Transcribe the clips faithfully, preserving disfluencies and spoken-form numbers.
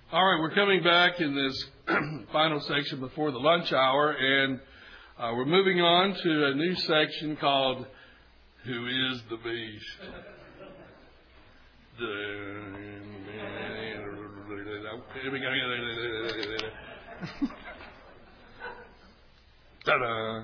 All right, we're coming back in this final section before the lunch hour, and uh, we're moving on to a new section called Who is the Beast? Ta-da!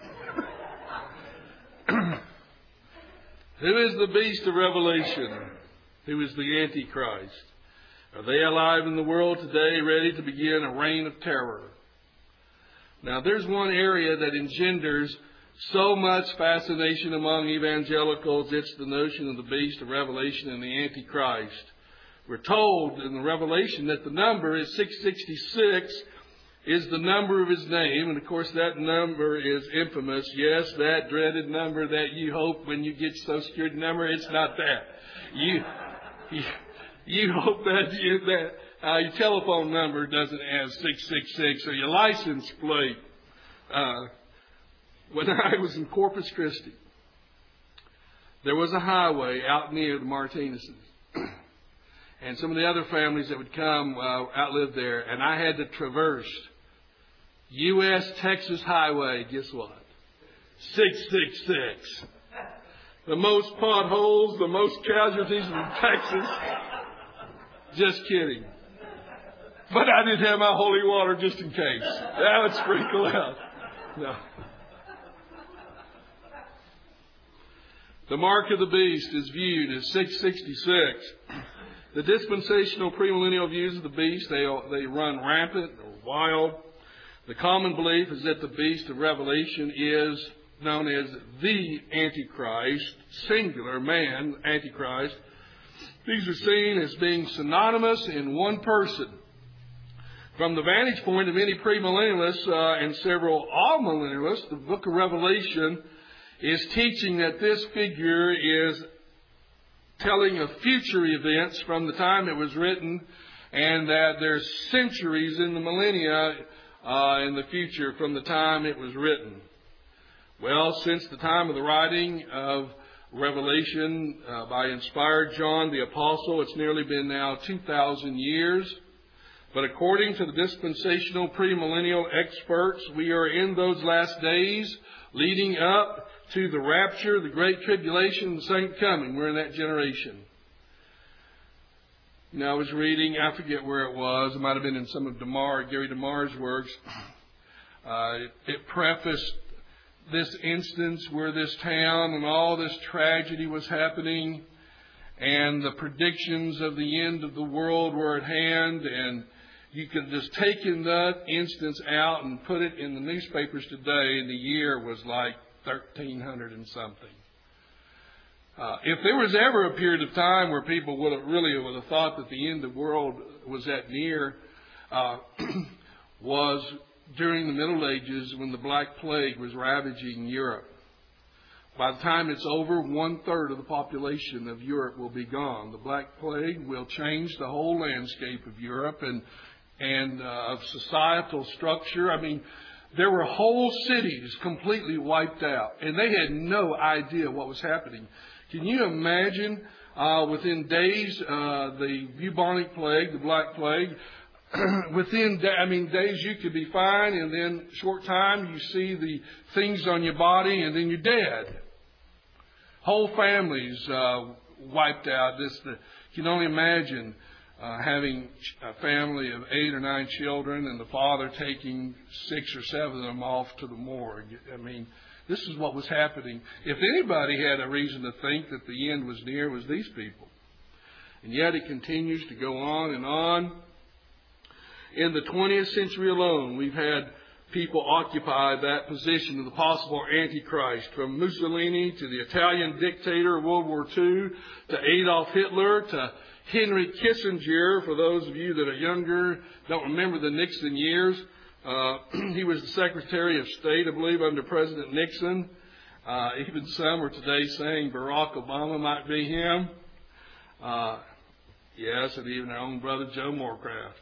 Who is the beast of Revelation? Who is the Antichrist? Are they alive in the world today, ready to begin a reign of terror? Now, there's one area that engenders so much fascination among evangelicals. It's the notion of the beast of Revelation and the Antichrist. We're told in the Revelation that the number is six sixty-six is the number of his name. And, of course, that number is infamous. Yes, that dreaded number that you hope when you get Social Security number, it's not that. You... you You hope that, you, that uh, your telephone number doesn't have six six six or your license plate. Uh, when I was in Corpus Christi, there was a highway out near the Martinez's. And some of the other families that would come uh, outlived there. And I had to traverse U S Texas Highway. Guess what? six six six. The most potholes, the most casualties in Texas. Just kidding. But I did have my holy water just in case. That would sprinkle out. No. The mark of the beast is viewed as six sixty-six. The dispensational premillennial views of the beast, they, they run rampant or wild. The common belief is that the beast of Revelation is known as the Antichrist, singular man, Antichrist. These are seen as being synonymous in one person. From the vantage point of any premillennialists uh, and several all-millennialists, the book of Revelation is teaching that this figure is telling of future events from the time it was written, and that there's centuries in the millennia uh, in the future from the time it was written. Well, since the time of the writing of Revelation uh, by inspired John the Apostle, it's nearly been now two thousand years. But according to the dispensational premillennial experts, we are in those last days leading up to the rapture, the great tribulation, the second coming. We're in that generation. Now I was reading, I forget where it was, it might have been in some of DeMar, Gary DeMar's works. Uh, it, it prefaced this instance where this town and all this tragedy was happening, and the predictions of the end of the world were at hand, and you could just take in that instance out and put it in the newspapers today, and the year was like thirteen hundred and something. Uh, if there was ever a period of time where people would have really would have thought that the end of the world was that near, uh, was during the Middle Ages when the Black Plague was ravaging Europe. By the time it's over, one-third of the population of Europe will be gone. The Black Plague will change the whole landscape of Europe and and uh, of societal structure. I mean, there were whole cities completely wiped out, and they had no idea what was happening. Can you imagine uh, within days, uh, the bubonic plague, the Black Plague, within, I mean, days you could be fine, and then short time you see the things on your body, and then you're dead. Whole families uh, wiped out. This, the, you can only imagine uh, having a family of eight or nine children, and the father taking six or seven of them off to the morgue. I mean, this is what was happening. If anybody had a reason to think that the end was near, it was these people. And yet it continues to go on and on. In the twentieth century alone, we've had people occupy that position of the possible Antichrist, from Mussolini to the Italian dictator of World War Two, to Adolf Hitler, to Henry Kissinger. For those of you that are younger, don't remember the Nixon years. Uh, he was the Secretary of State, I believe, under President Nixon. Uh, even some are today saying Barack Obama might be him. Uh, yes, and even our own brother Joe Morecraft.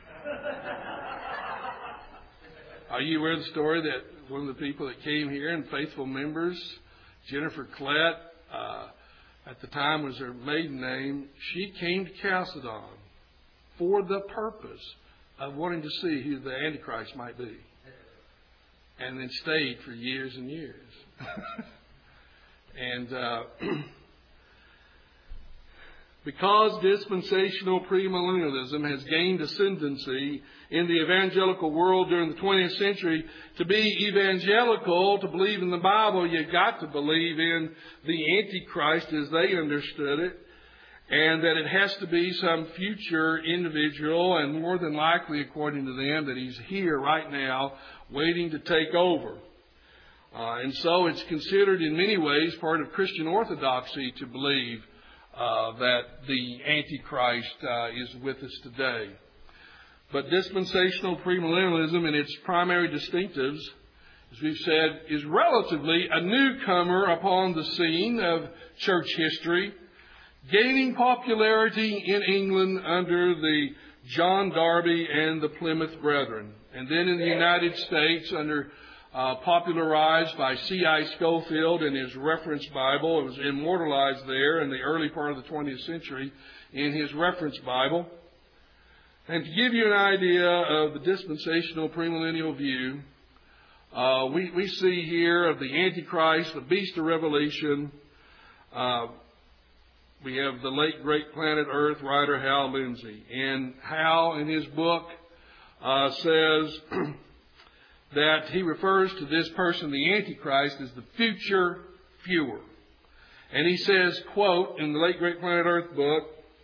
Are you aware of the story that one of the people that came here and faithful members, Jennifer Klett, uh, at the time was her maiden name, she came to Chalcedon for the purpose of wanting to see who the Antichrist might be. And then stayed for years and years. and uh, because dispensational premillennialism has gained ascendancy in the evangelical world during the twentieth century, to be evangelical, to believe in the Bible, you've got to believe in the Antichrist as they understood it, and that it has to be some future individual, and more than likely, according to them, that he's here right now, waiting to take over. Uh, and so it's considered in many ways part of Christian orthodoxy to believe uh, that the Antichrist uh, is with us today. But dispensational premillennialism in its primary distinctives, as we've said, is relatively a newcomer upon the scene of church history, gaining popularity in England under the John Darby and the Plymouth Brethren. And then in the United States under uh, popularized by C I Scofield in his reference Bible. It was immortalized there in the early part of the twentieth century in his reference Bible. And to give you an idea of the dispensational premillennial view, uh, we, we see here of the Antichrist, the beast of Revelation. Uh, we have the late great Planet Earth writer Hal Lindsey. And Hal, in his book, uh, says that he refers to this person, the Antichrist, as the future fewer. And he says, quote, in the late great Planet Earth book,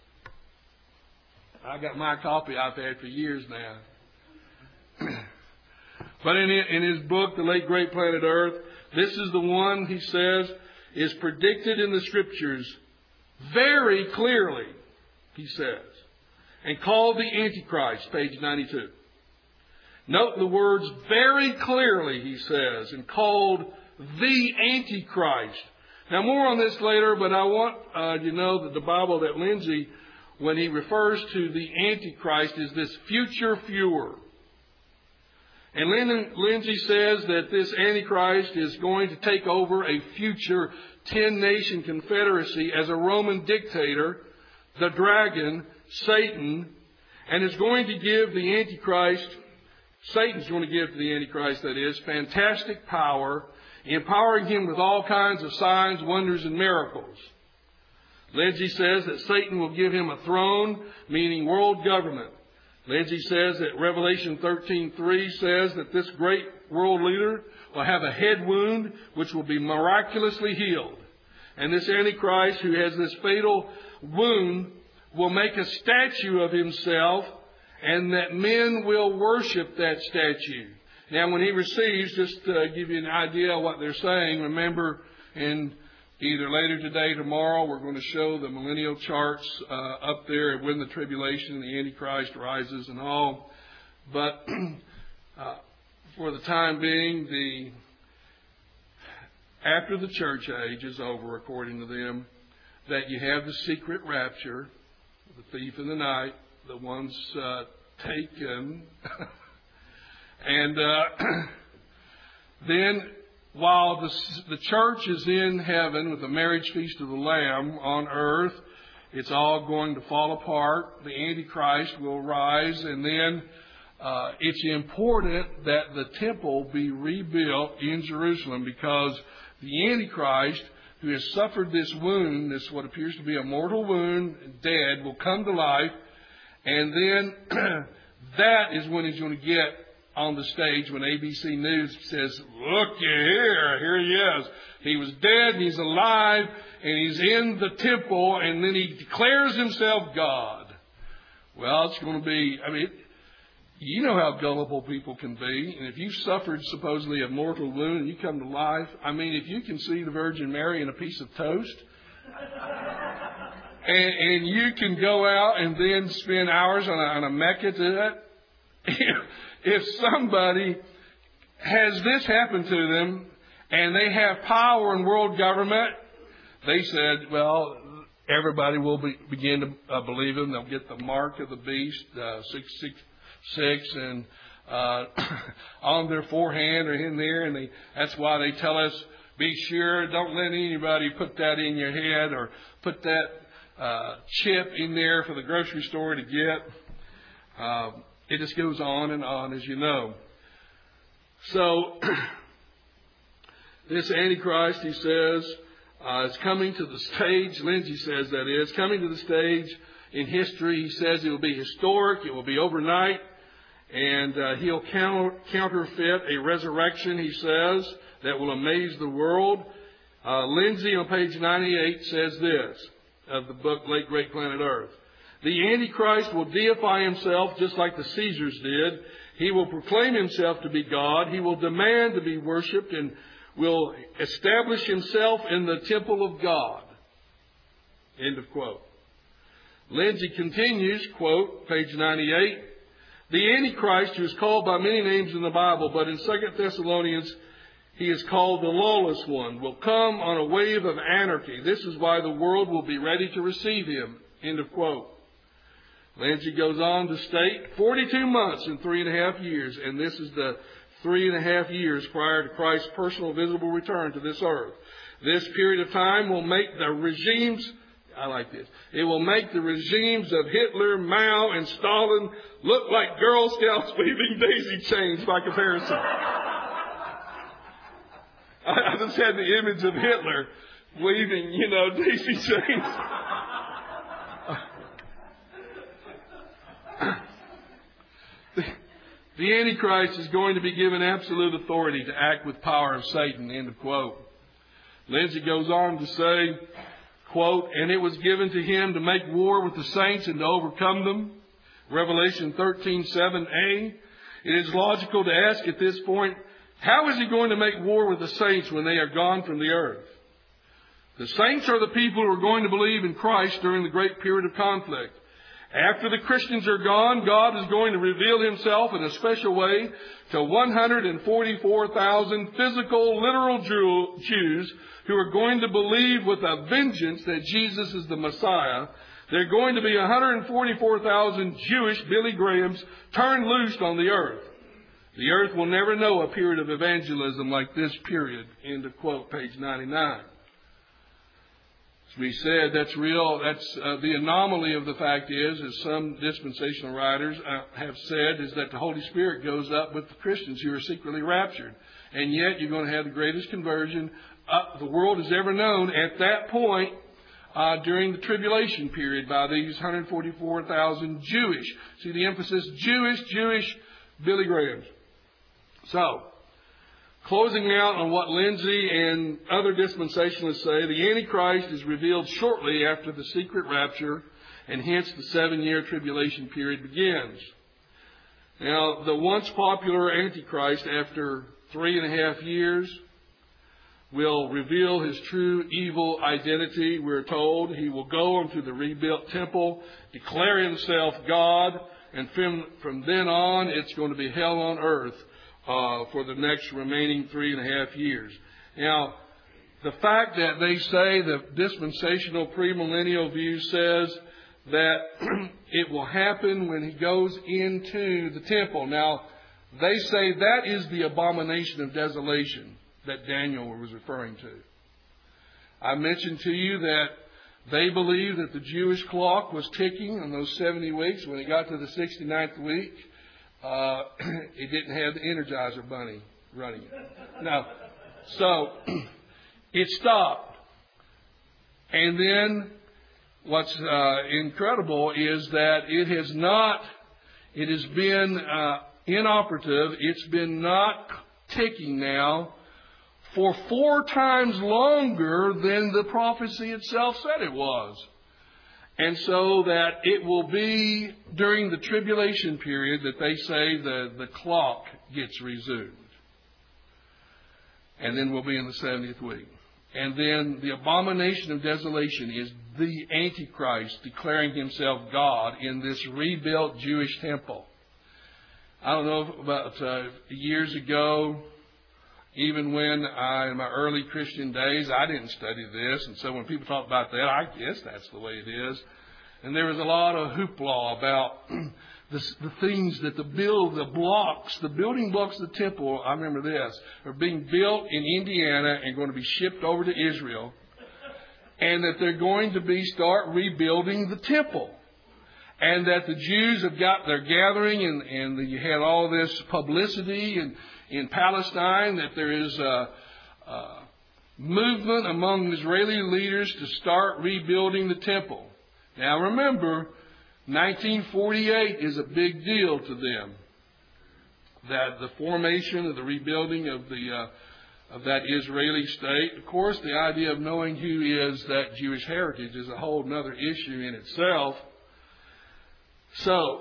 I got my copy I've had for years now. But in, in his book, The Late Great Planet Earth, this is the one, he says, is predicted in the Scriptures very clearly, he says, and called the Antichrist, page ninety-two. Note the words very clearly, he says, and called the Antichrist. Now, more on this later, but I want uh, you to know that the Bible that Lindsay, when he refers to the Antichrist, is this future fewer. And Lindsay says that this Antichrist is going to take over a future ten-nation confederacy as a Roman dictator, the dragon, Satan, and is going to give the Antichrist, Satan's going to give to the Antichrist, that is, fantastic power, empowering him with all kinds of signs, wonders, and miracles. Lindsay says that Satan will give him a throne, meaning world government. Lindsay says that Revelation thirteen three says that this great world leader will have a head wound which will be miraculously healed. And this Antichrist, who has this fatal wound, will make a statue of himself, and that men will worship that statue. Now, when he receives, just to give you an idea of what they're saying, remember in either later today, tomorrow, we're going to show the millennial charts uh, up there when the tribulation and the Antichrist rises and all. But uh, for the time being, the after the church age is over, according to them, that you have the secret rapture, the thief in the night, the ones uh, taken, and uh, then while the, the church is in heaven with the marriage feast of the Lamb on earth, it's all going to fall apart. The Antichrist will rise, and then uh, it's important that the temple be rebuilt in Jerusalem, because the Antichrist, who has suffered this wound, this what appears to be a mortal wound, dead, will come to life, and then that is when he's going to get on the stage when A B C News says, look here, here he is. He was dead, and he's alive, and he's in the temple, and then he declares himself God. Well, it's going to be, I mean, you know how gullible people can be. And if you've suffered supposedly a mortal wound and you come to life, I mean, if you can see the Virgin Mary in a piece of toast, and, and you can go out and then spend hours on a, on a Mecca to that, if somebody has this happen to them and they have power in world government, they said, well, everybody will be, begin to uh, believe them. They'll get the mark of the beast, uh, six six six, and uh, on their forehand or in there. And they, that's why they tell us, be sure, don't let anybody put that in your head or put that uh, chip in there for the grocery store to get. Uh, it just goes on and on, as you know. So, this Antichrist, he says, uh, is coming to the stage. Lindsay says that is coming to the stage in history. He says it will be historic. It will be overnight. And uh, he'll counter, counterfeit a resurrection, he says, that will amaze the world. Uh, Lindsay on page ninety-eight says this of the book Late Great Planet Earth. The Antichrist will deify himself just like the Caesars did. He will proclaim himself to be God. He will demand to be worshipped and will establish himself in the temple of God. End of quote. Lindsay continues, quote, page ninety-eight. The Antichrist, who is called by many names in the Bible, but in Second Thessalonians, he is called the lawless one, will come on a wave of anarchy. This is why the world will be ready to receive him. End of quote. Lindsay goes on to state, forty-two months and three and a half years, and this is the three and a half years prior to Christ's personal visible return to this earth. This period of time will make the regimes, I like this, it will make the regimes of Hitler, Mao, and Stalin look like Girl Scouts waving daisy chains by comparison. I just had the image of Hitler waving, you know, daisy chains. The Antichrist is going to be given absolute authority to act with power of Satan. End of quote. Lindsay goes on to say, quote, and it was given to him to make war with the saints and to overcome them. Revelation thirteen seven a. It is logical to ask at this point, how is he going to make war with the saints when they are gone from the earth? The saints are the people who are going to believe in Christ during the great period of conflict. After the Christians are gone, God is going to reveal himself in a special way to one hundred forty-four thousand physical, literal Jews who are going to believe with a vengeance that Jesus is the Messiah. There are going to be one hundred forty-four thousand Jewish Billy Grahams turned loose on the earth. The earth will never know a period of evangelism like this period. End of quote, page ninety-nine. As we said, that's real. That's uh, the anomaly of the fact is, as some dispensational writers uh, have said, is that the Holy Spirit goes up with the Christians who are secretly raptured. And yet you're going to have the greatest conversion uh, the world has ever known at that point uh, during the tribulation period by these one hundred forty-four thousand Jewish. See the emphasis, Jewish, Jewish Billy Grahams. So, closing out on what Lindsay and other dispensationalists say, the Antichrist is revealed shortly after the secret rapture, and hence the seven-year tribulation period begins. Now, the once popular Antichrist, after three and a half years, will reveal his true evil identity, we're told. He will go into the rebuilt temple, declare himself God, and from, from then on, it's going to be hell on earth uh, for the next remaining three and a half years. Now, the fact that they say the dispensational premillennial view says that it will happen when he goes into the temple. Now, they say that is the abomination of desolation that Daniel was referring to. I mentioned to you that they believe that the Jewish clock was ticking in those seventy weeks. When it got to the sixty-ninth week, uh, it didn't have the Energizer Bunny running it. No. So, it stopped. And then, what's uh, incredible is that it has not, it has been uh, inoperative. It's been not ticking now for four times longer than the prophecy itself said it was. And so that it will be during the tribulation period that they say the, the clock gets resumed. And then we'll be in the seventieth week. And then the abomination of desolation is the Antichrist declaring himself God in this rebuilt Jewish temple. I don't know, about uh, years ago, even when I, in my early Christian days, I didn't study this. And so when people talk about that, I guess that's the way it is. And there was a lot of hoopla about the, the things that the build, the blocks, the building blocks of the temple, I remember this, are being built in Indiana and going to be shipped over to Israel. And that they're going to be start rebuilding the temple. and that the Jews have got their gathering, and, and you had all this publicity in, in Palestine, that there is a, a movement among Israeli leaders to start rebuilding the temple. Now remember, nineteen forty-eight is a big deal to them. That the formation of the rebuilding of the uh, of that Israeli state. Of course, the idea of knowing who is that Jewish heritage is a whole other issue in itself. So,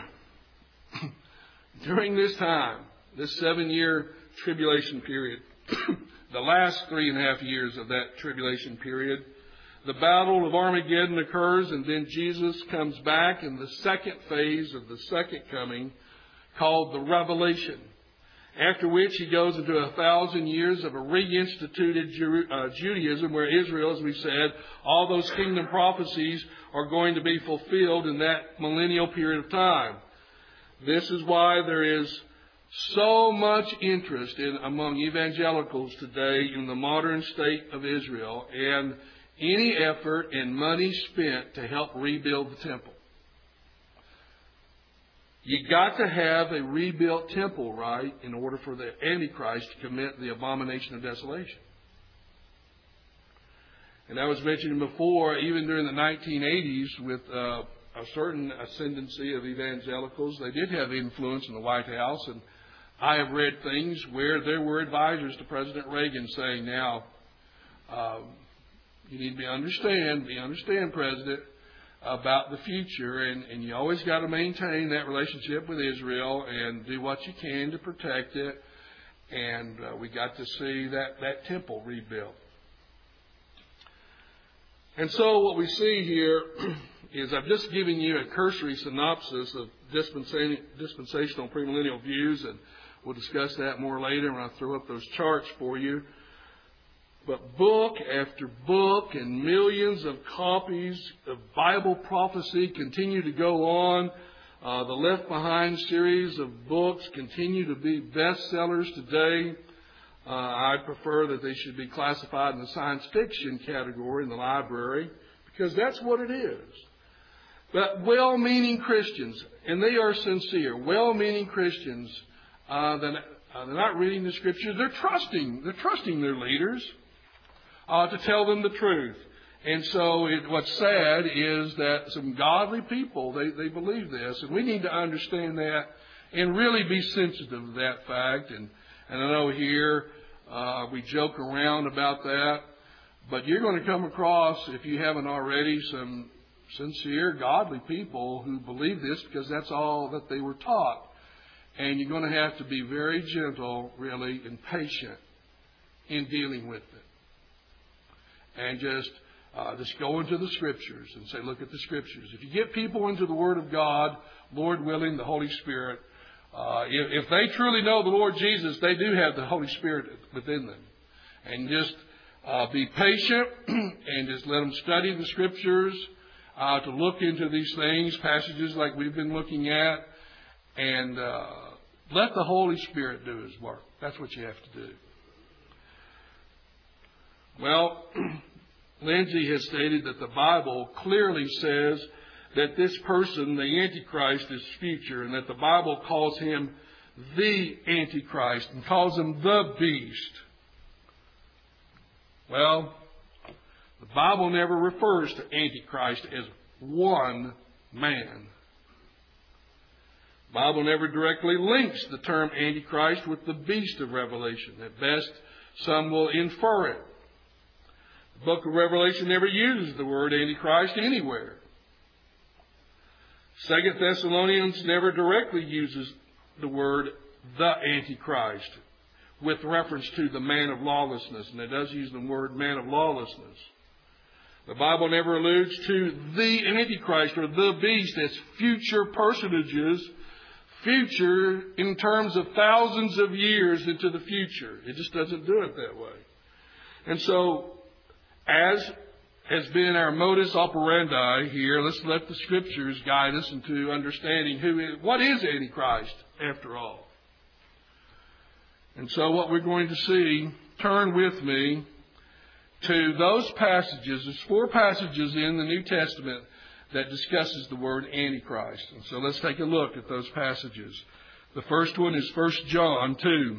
during this time, this seven-year tribulation period, the last three and a half years of that tribulation period, the battle of Armageddon occurs, and then Jesus comes back in the second phase of the second coming, called the Revelation, after which he goes into a thousand years of a reinstituted Ju- uh, Judaism, where Israel, as we said, all those kingdom prophecies are going to be fulfilled in that millennial period of time. This is why there is so much interest in among evangelicals today in the modern state of Israel, and any effort and money spent to help rebuild the temple. You got to have a rebuilt temple, right, in order for the Antichrist to commit the abomination of desolation. And I was mentioning before, even during the nineteen eighties, with uh, a certain ascendancy of evangelicals, they did have influence in the White House. And I have read things where there were advisors to President Reagan saying, now, uh, you need to understand, be understand, President, about the future, and, and you always got to maintain that relationship with Israel and do what you can to protect it. And uh, we got to see that, that temple rebuilt. And so what we see here is I've just given you a cursory synopsis of dispensational premillennial views, and we'll discuss that more later when I throw up those charts for you. But book after book and millions of copies of Bible prophecy continue to go on. Uh, the Left Behind series of books continue to be bestsellers today. Uh, I prefer that they should be classified in the science fiction category in the library, because that's what it is. But well-meaning Christians, and they are sincere, well-meaning Christians, uh, that, uh, they're not reading the Scriptures. They're trusting. They're trusting their leaders. Uh, to tell them the truth. And so it, what's sad is that some godly people, they, they believe this. And we need to understand that and really be sensitive to that fact. And, and I know here uh, we joke around about that. But you're going to come across, if you haven't already, some sincere, godly people who believe this because that's all that they were taught. And you're going to have to be very gentle, really, and patient in dealing with it. And just uh, just go into the Scriptures and say, look at the Scriptures. If you get people into the Word of God, Lord willing, the Holy Spirit, uh, if, if they truly know the Lord Jesus, they do have the Holy Spirit within them. And just uh, be patient and just let them study the Scriptures, uh, to look into these things, passages like we've been looking at, and uh, let the Holy Spirit do His work. That's what you have to do. Well, Lindsay has stated that the Bible clearly says that this person, the Antichrist, is future, and that the Bible calls him the Antichrist and calls him the beast. Well, the Bible never refers to Antichrist as one man. The Bible never directly links the term Antichrist with the beast of Revelation. At best, some will infer it. The book of Revelation never uses the word Antichrist anywhere. Second Thessalonians never directly uses the word the Antichrist with reference to the man of lawlessness, and it does use the word man of lawlessness. The Bible never alludes to the Antichrist or the beast as future personages, future in terms of thousands of years into the future. It just doesn't do it that way. And so, as has been our modus operandi here, let's let the Scriptures guide us into understanding who is, what is Antichrist, after all. And so what we're going to see, turn with me to those passages. There's four passages in the New Testament that discusses the word Antichrist. And so let's take a look at those passages. The first one is First John two.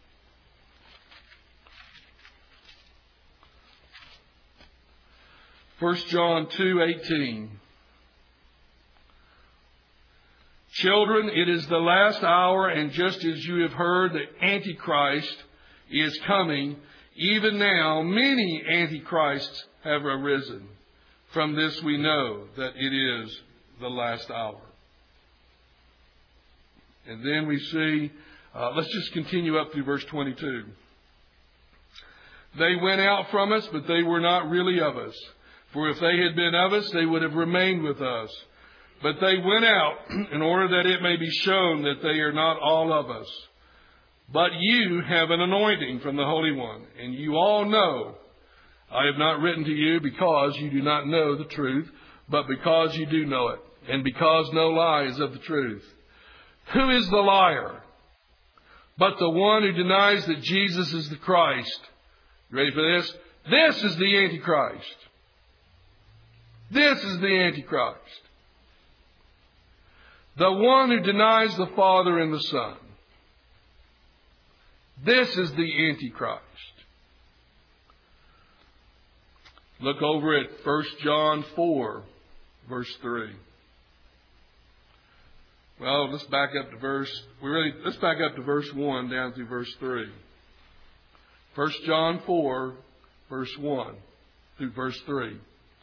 First John two eighteen. Children, it is the last hour, and just as you have heard that Antichrist is coming, even now many Antichrists have arisen. From this we know that it is the last hour. And then we see, uh, let's just continue up through verse twenty-two. They went out from us, but they were not really of us. For if they had been of us, they would have remained with us. But they went out in order that it may be shown that they are not all of us. But you have an anointing from the Holy One, and you all know. I have not written to you because you do not know the truth, but because you do know it, and because no lie is of the truth. Who is the liar? But the one who denies that Jesus is the Christ. You ready for this? This is the Antichrist. This is the Antichrist. The one who denies the Father and the Son. This is the Antichrist. Look over at First John four, verse three. Well, let's back up to verse, we really, let's back up to verse one down through verse three. First John four, verse one through verse three.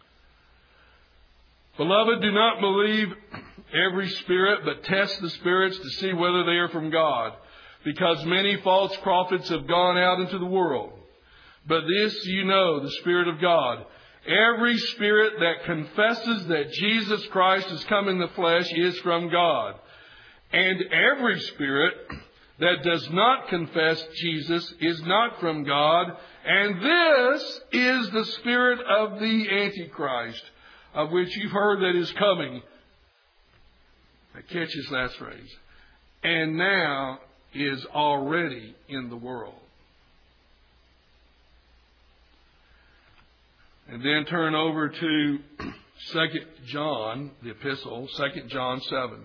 Beloved, do not believe every spirit, but test the spirits to see whether they are from God, because many false prophets have gone out into the world. But this you know, the Spirit of God. Every spirit that confesses that Jesus Christ has come in the flesh is from God. And every spirit that does not confess Jesus is not from God. And this is the spirit of the Antichrist, of which you've heard that is coming. Catch his last phrase. And now is already in the world. And then turn over to Second John, the epistle, Second John seven.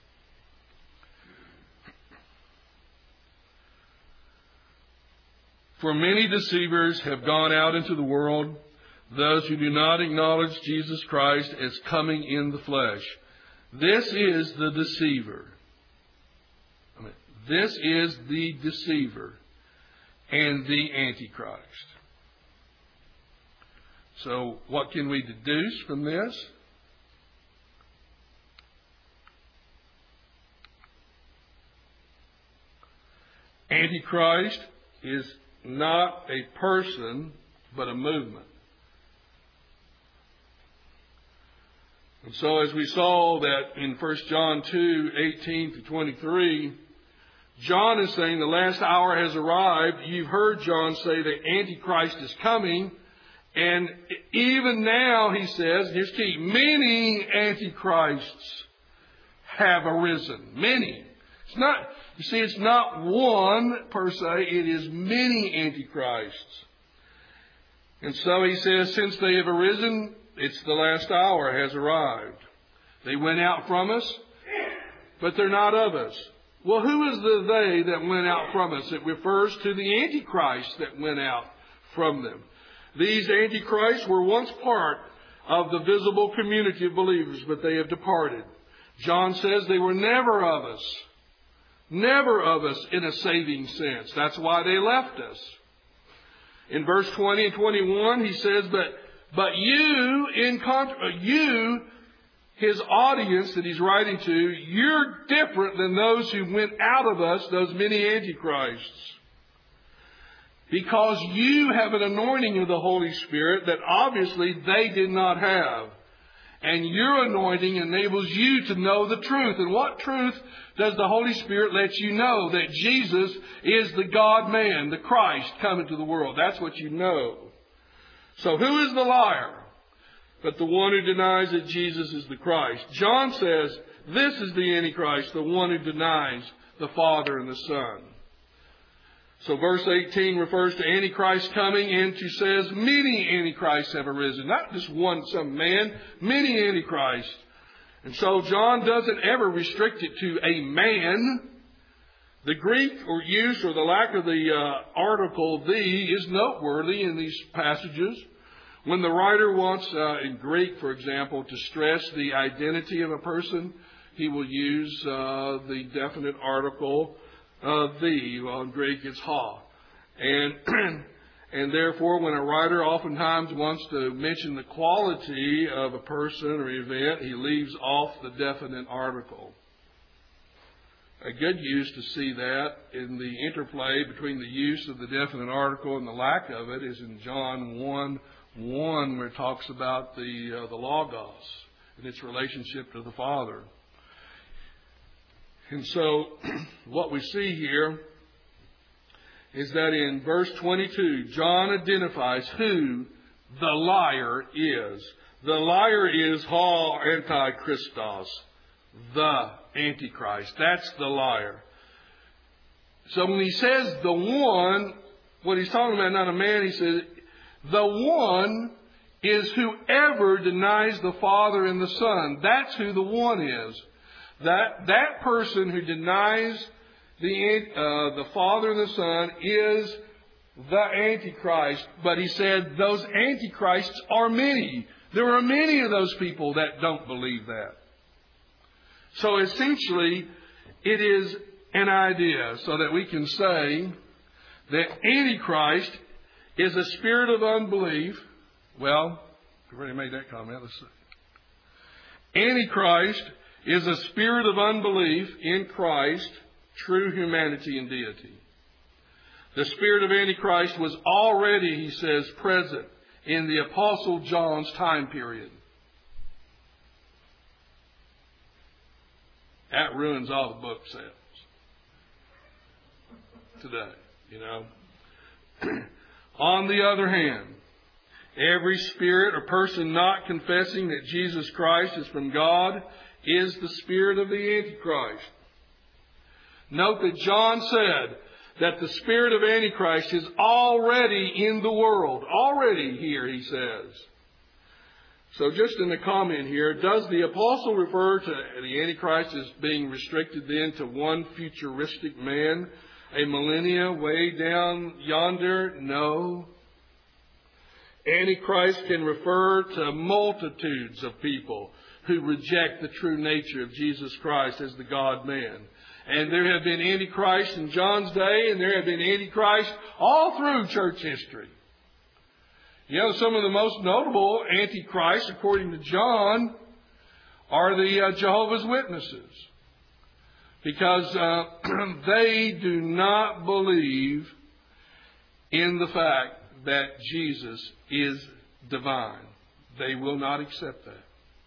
For many deceivers have gone out into the world, those who do not acknowledge Jesus Christ as coming in the flesh. This is the deceiver. I mean, this is the deceiver and the Antichrist. So what can we deduce from this? Antichrist is not a person, but a movement. And so as we saw that in First John two, eighteen to twenty-three, John is saying the last hour has arrived. You've heard John say that Antichrist is coming. And even now, he says, here's key, many antichrists have arisen. Many. It's not, you see, it's not one per se, it is many antichrists. And so he says, since they have arisen, it's the last hour has arrived. They went out from us, but they're not of us. Well, who is the they that went out from us? It refers to the Antichrist that went out from them. These antichrists were once part of the visible community of believers, but they have departed. John says they were never of us. Never of us in a saving sense. That's why they left us. In verse twenty and twenty-one, he says, but, but you, in contra- you, his audience that he's writing to, you're different than those who went out of us, those many antichrists. Because you have an anointing of the Holy Spirit that obviously they did not have. And your anointing enables you to know the truth. And what truth does the Holy Spirit let you know? That Jesus is the God-man, the Christ, come into the world. That's what you know. So who is the liar? But the one who denies that Jesus is the Christ. John says, this is the Antichrist, the one who denies the Father and the Son. So verse eighteen refers to Antichrist coming and to says many Antichrists have arisen. Not just one, some man, many Antichrists. And so John doesn't ever restrict it to a man. The Greek or use or the lack of the uh, article the is noteworthy in these passages. When the writer wants, uh, in Greek, for example, to stress the identity of a person, he will use uh, the definite article uh, the. Well, in Greek it's ha. And, and therefore, when a writer oftentimes wants to mention the quality of a person or event, he leaves off the definite article. A good use to see that in the interplay between the use of the definite article and the lack of it is in John one one, where it talks about the uh, the Logos and its relationship to the Father. And so what we see here is that in verse twenty-two, John identifies who the liar is. The liar is ha antichristos, the Antichrist. That's the liar. So when he says the one, what he's talking about, not a man, he says the one is whoever denies the Father and the Son. That's who the one is. That that person who denies the uh, the Father and the Son is the Antichrist. But he said those Antichrists are many. There are many of those people that don't believe that. So essentially, it is an idea so that we can say that Antichrist is a spirit of unbelief. Well, we've already made that comment. Let's see. Antichrist is a spirit of unbelief in Christ, true humanity and deity. The spirit of Antichrist was already, he says, present in the Apostle John's time period. That ruins all the book sales today, you know. On the other hand, every spirit or person not confessing that Jesus Christ is from God is the spirit of the Antichrist. Note that John said that the spirit of Antichrist is already in the world. Already here, he says. So just in the comment here, does the apostle refer to the Antichrist as being restricted then to one futuristic man, a millennia way down yonder? No. Antichrist can refer to multitudes of people who reject the true nature of Jesus Christ as the God-man. And there have been Antichrists in John's day, and there have been Antichrists all through church history. You know, some of the most notable Antichrists, according to John, are the uh, Jehovah's Witnesses. Because uh, they do not believe in the fact that Jesus is divine. They will not accept that.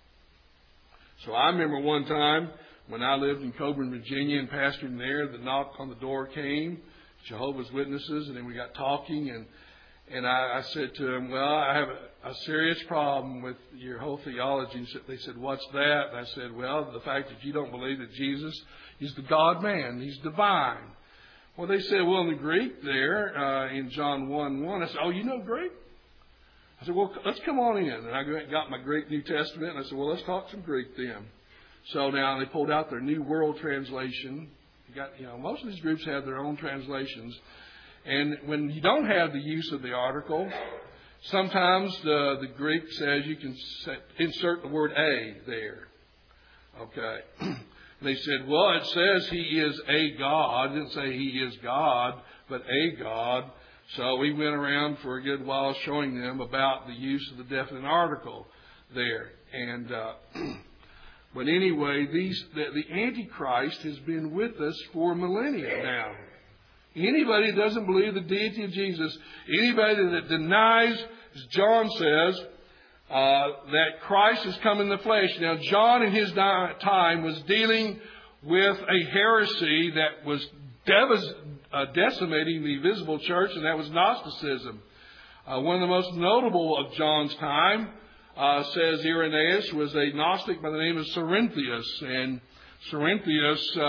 So I remember one time when I lived in Coburn, Virginia, and pastoring there, the knock on the door came, Jehovah's Witnesses, and then we got talking, and and I, I said to them, well, I have a, a serious problem with your whole theology. And they said, what's that? And I said, well, the fact that you don't believe that Jesus is the God-man. He's divine. Well, they said, well, in the Greek there, uh, in John one one, I said, oh, you know Greek? I said, well, let's come on in. And I got my Greek New Testament, and I said, well, let's talk some Greek then. So now they pulled out their New World Translation. You got, you know, most of these groups have their own translations. And when you don't have the use of the article, sometimes the, the Greek says you can set, insert the word a there. Okay. They said, well, it says he is a God. It didn't say he is God, but a God. So we went around for a good while showing them about the use of the definite article there. And uh, but anyway, these the, the Antichrist has been with us for millennia now. Anybody that doesn't believe the deity of Jesus, anybody that denies, as John says, uh, that Christ has come in the flesh. Now, John in his time was dealing with a heresy that was dev- uh, decimating the visible church, and that was Gnosticism. Uh, one of the most notable of John's time, uh, says Irenaeus, was a Gnostic by the name of Cerinthius. And Cerinthius uh,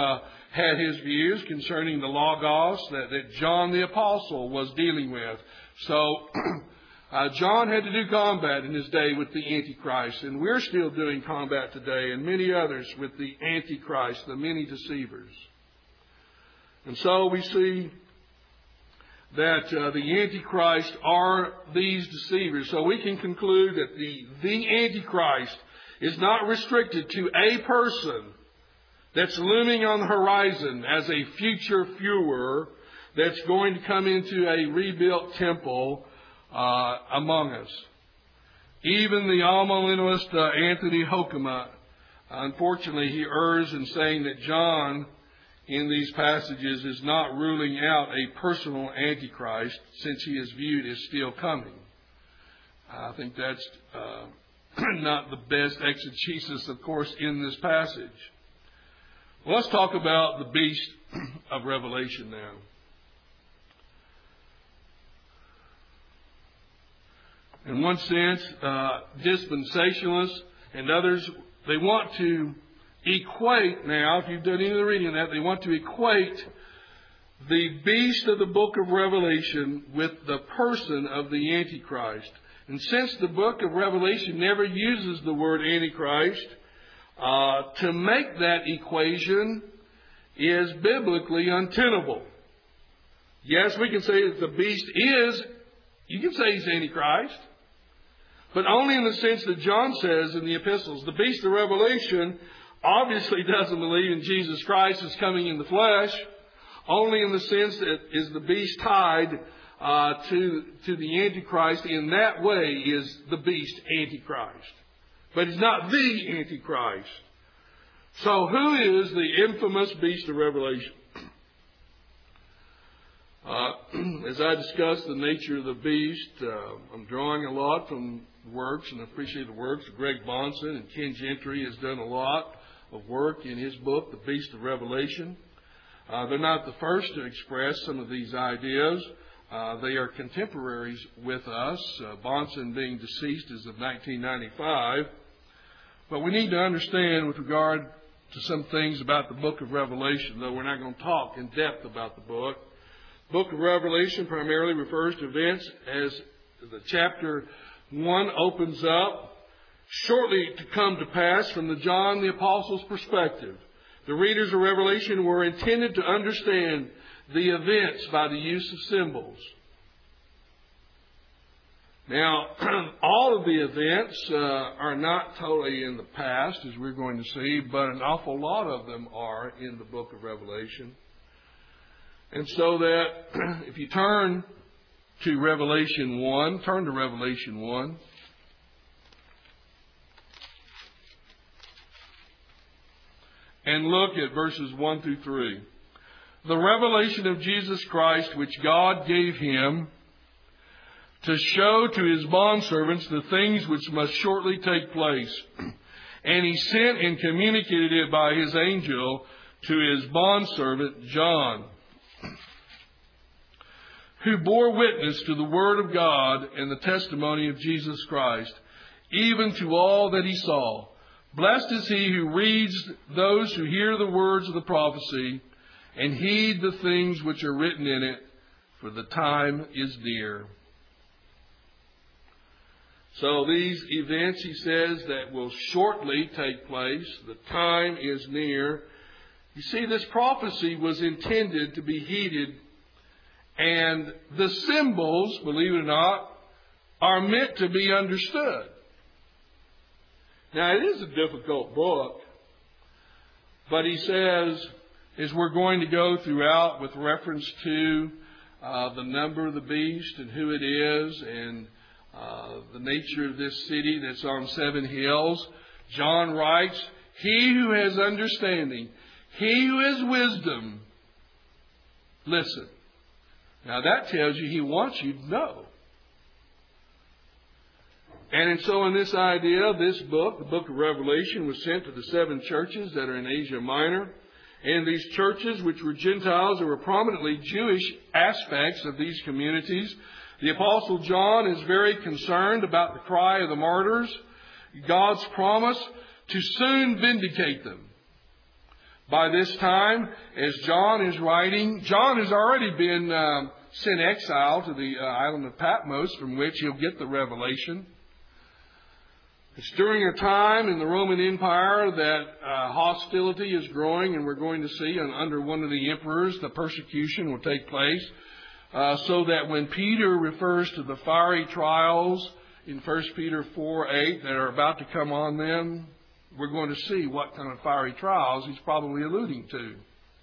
had his views concerning the Logos that, that John the Apostle was dealing with. So uh, John had to do combat in his day with the Antichrist, and we're still doing combat today, and many others with the Antichrist, the many deceivers. And so we see that uh, the Antichrist are these deceivers. So we can conclude that the, the Antichrist is not restricted to a person that's looming on the horizon as a future Führer that's going to come into a rebuilt temple uh, among us. Even the amillennialist uh, Anthony Hoekema, unfortunately, he errs in saying that John in these passages is not ruling out a personal Antichrist, since he is viewed as still coming. I think that's uh, not the best exegesis, of course, in this passage. Well, let's talk about the beast of Revelation now. In one sense, uh, dispensationalists and others, they want to equate now, if you've done any of the reading of that, they want to equate the beast of the book of Revelation with the person of the Antichrist. And since the book of Revelation never uses the word Antichrist, uh, to make that equation is biblically untenable. Yes, we can say that the beast is, you can say he's Antichrist, but only in the sense that John says in the epistles. The beast of Revelation obviously doesn't believe in Jesus Christ as coming in the flesh, only in the sense that is the beast tied uh, to, to the Antichrist. In that way is the beast Antichrist. But he's not the Antichrist. So who is the infamous beast of Revelation? Uh, as I discuss the nature of the beast, uh, I'm drawing a lot from works, and I appreciate the works of Greg Bonson, and Ken Gentry has done a lot of work in his book, The Beast of Revelation. Uh, they're not the first to express some of these ideas. Uh, they are contemporaries with us, uh, Bonson being deceased as of nineteen ninety-five. But we need to understand with regard to some things about the book of Revelation, though we're not going to talk in depth about the book. The book of Revelation primarily refers to events as the chapter one opens up shortly to come to pass from the John the Apostle's perspective. The readers of Revelation were intended to understand the events by the use of symbols. Now, all of the events uh, are not totally in the past, as we're going to see, but an awful lot of them are in the book of Revelation. And so that if you turn to Revelation one, turn to Revelation one. And look at verses one through three. The revelation of Jesus Christ, which God gave him to show to his bondservants the things which must shortly take place. And he sent and communicated it by his angel to his bondservant John, who bore witness to the word of God and the testimony of Jesus Christ, even to all that he saw. Blessed is he who reads, those who hear the words of the prophecy, and heed the things which are written in it, for the time is near. So these events, he says, that will shortly take place, the time is near. You see, this prophecy was intended to be heeded, and the symbols, believe it or not, are meant to be understood. Now, it is a difficult book, but he says, as we're going to go throughout with reference to uh, the number of the beast and who it is and uh, the nature of this city that's on seven hills, John writes, he who has understanding, he who has wisdom, listen. Now, that tells you he wants you to know. And so in this idea, this book, the book of Revelation, was sent to the seven churches that are in Asia Minor. And these churches, which were Gentiles, there were prominently Jewish aspects of these communities. The Apostle John is very concerned about the cry of the martyrs, God's promise to soon vindicate them. By this time, as John is writing, John has already been uh, sent exile to the uh, island of Patmos, from which he'll get the revelation. It's during a time in the Roman Empire that uh, hostility is growing, and we're going to see and under one of the emperors the persecution will take place. Uh, so that when Peter refers to the fiery trials in First Peter four eight that are about to come on them, we're going to see what kind of fiery trials he's probably alluding to.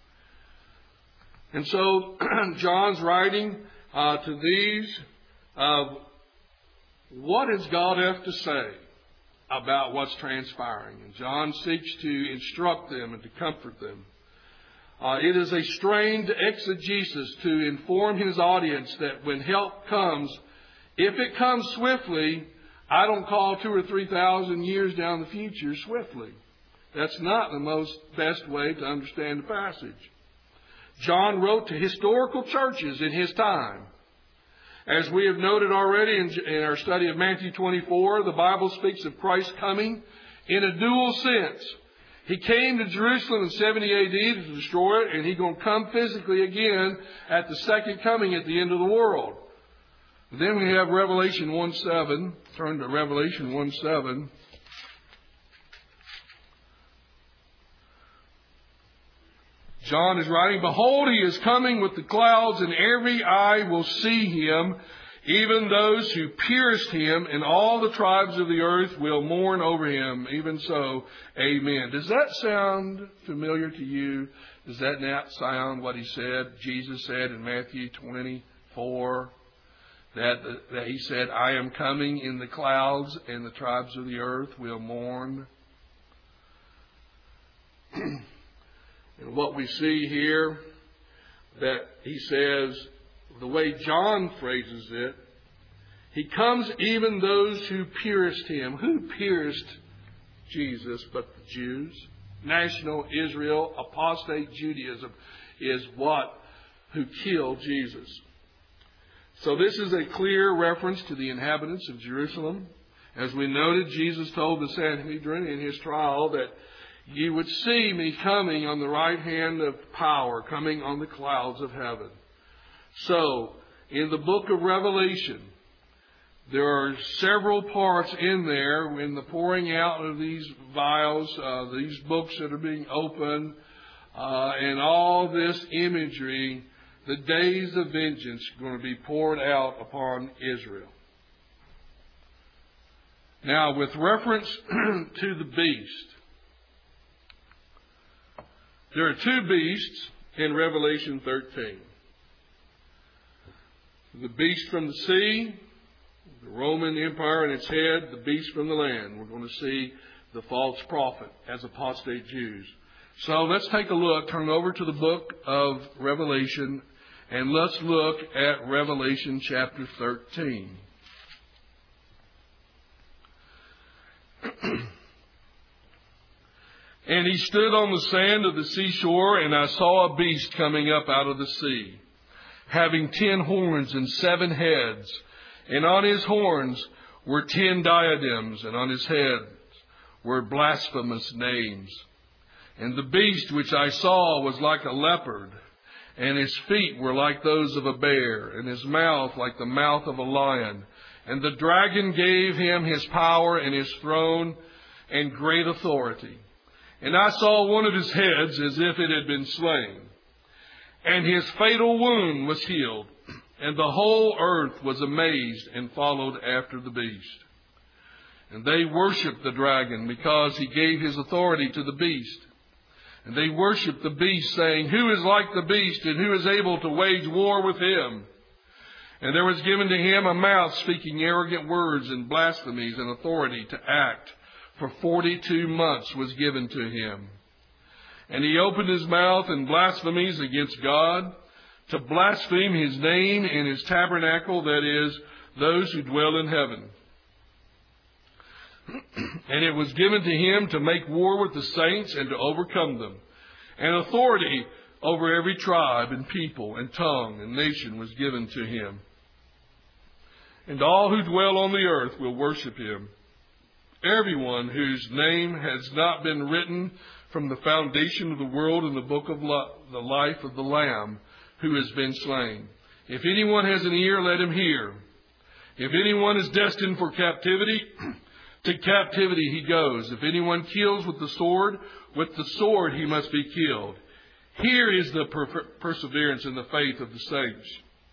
And so John's writing uh, to these, uh, what does God have to say about what's transpiring? And John seeks to instruct them and to comfort them. Uh, it is a strained exegesis to inform his audience that when help comes, if it comes swiftly, I don't call two or three thousand years down the future swiftly. That's not the most best way to understand the passage. John wrote to historical churches in his time. As we have noted already in, in our study of Matthew twenty-four, the Bible speaks of Christ coming in a dual sense. He came to Jerusalem in seventy A D to destroy it, and He's going to come physically again at the second coming at the end of the world. Then we have Revelation one seven. Turn to Revelation one seven. John is writing, "Behold, He is coming with the clouds, and every eye will see Him, even those who pierced Him, and all the tribes of the earth will mourn over Him. Even so, amen." Does that sound familiar to you? Does that not sound what He said, Jesus said in Matthew twenty-four? That, that He said, "I am coming in the clouds, and the tribes of the earth will mourn." And what we see here, that He says, the way John phrases it, He comes even those who pierced Him. Who pierced Jesus but the Jews? National Israel, apostate Judaism is what? Who killed Jesus. So this is a clear reference to the inhabitants of Jerusalem. As we noted, Jesus told the Sanhedrin in His trial that "You would see me coming on the right hand of power, coming on the clouds of heaven." So, in the book of Revelation, there are several parts in there in the pouring out of these vials, uh, these books that are being opened, uh, and all this imagery. The days of vengeance are going to be poured out upon Israel. Now, with reference to the beast, there are two beasts in Revelation thirteen. The beast from the sea, the Roman Empire and its head, the beast from the land. We're going to see the false prophet as apostate Jews. So let's take a look, turn over to the book of Revelation, and let's look at Revelation chapter thirteen. "And he stood on the sand of the seashore, and I saw a beast coming up out of the sea, having ten horns and seven heads, and on his horns were ten diadems, and on his heads were blasphemous names. And the beast which I saw was like a leopard, and his feet were like those of a bear, and his mouth like the mouth of a lion. And the dragon gave him his power and his throne and great authority. And I saw one of his heads as if it had been slain, and his fatal wound was healed. And the whole earth was amazed and followed after the beast. And they worshipped the dragon because he gave his authority to the beast. And they worshipped the beast, saying, 'Who is like the beast, and who is able to wage war with him?' And there was given to him a mouth speaking arrogant words and blasphemies, and authority to act for forty-two months was given to him. And he opened his mouth in blasphemies against God, to blaspheme his name and his tabernacle, that is, those who dwell in heaven. And it was given to him to make war with the saints and to overcome them. And authority over every tribe and people and tongue and nation was given to him. And all who dwell on the earth will worship him, everyone whose name has not been written from the foundation of the world in the book of the life of the Lamb who has been slain. If anyone has an ear, let him hear. If anyone is destined for captivity, to captivity he goes. If anyone kills with the sword, with the sword he must be killed. Here is the per- perseverance in the faith of the saints.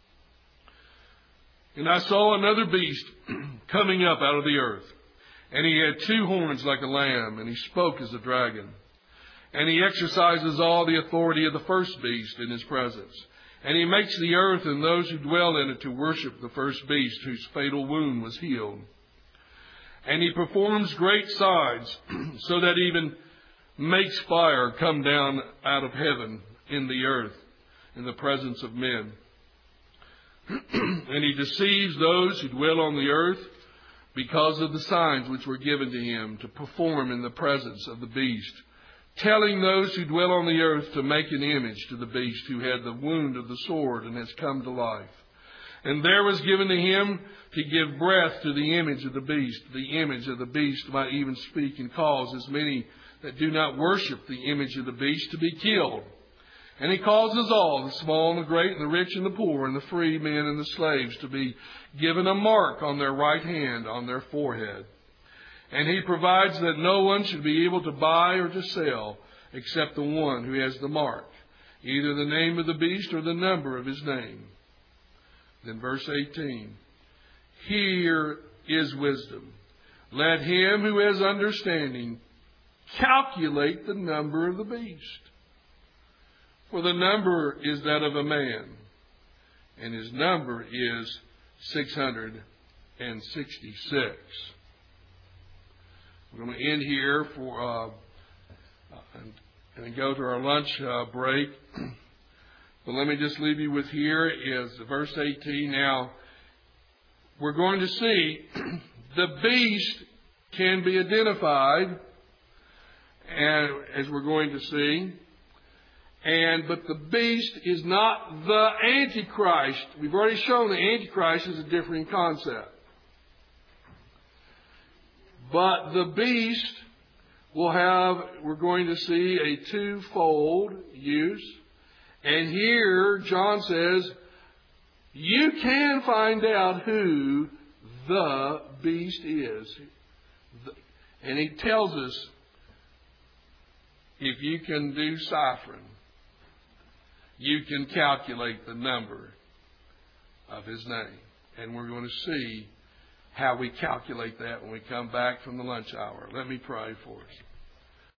And I saw another beast coming up out of the earth. And he had two horns like a lamb, and he spoke as a dragon. And he exercises all the authority of the first beast in his presence. And he makes the earth and those who dwell in it to worship the first beast whose fatal wound was healed. And he performs great signs, so that even makes fire come down out of heaven in the earth in the presence of men. And he deceives those who dwell on the earth because of the signs which were given to him to perform in the presence of the beast, telling those who dwell on the earth to make an image to the beast who had the wound of the sword and has come to life. And there was given to him to give breath to the image of the beast. The image of the beast might even speak and cause as many that do not worship the image of the beast to be killed. And he causes all, the small and the great, and the rich and the poor, and the free men and the slaves, to be given a mark on their right hand, on their forehead. And he provides that no one should be able to buy or to sell except the one who has the mark, either the name of the beast or the number of his name. Then verse eighteen. Here is wisdom. Let him who has understanding calculate the number of the beast. For the number is that of a man, and his number is six hundred sixty-six. We're going to end here for uh, and, and go to our lunch uh, break. But let me just leave you with here is verse eighteen. Now, we're going to see the beast can be identified, and as we're going to see. And but the beast is not the Antichrist. We've already shown the Antichrist is a different concept. But the beast will have, we're going to see a twofold use. And here John says, you can find out who the beast is. And he tells us, if you can do ciphering, you can calculate the number of his name. And we're going to see how we calculate that when we come back from the lunch hour. Let me pray for us.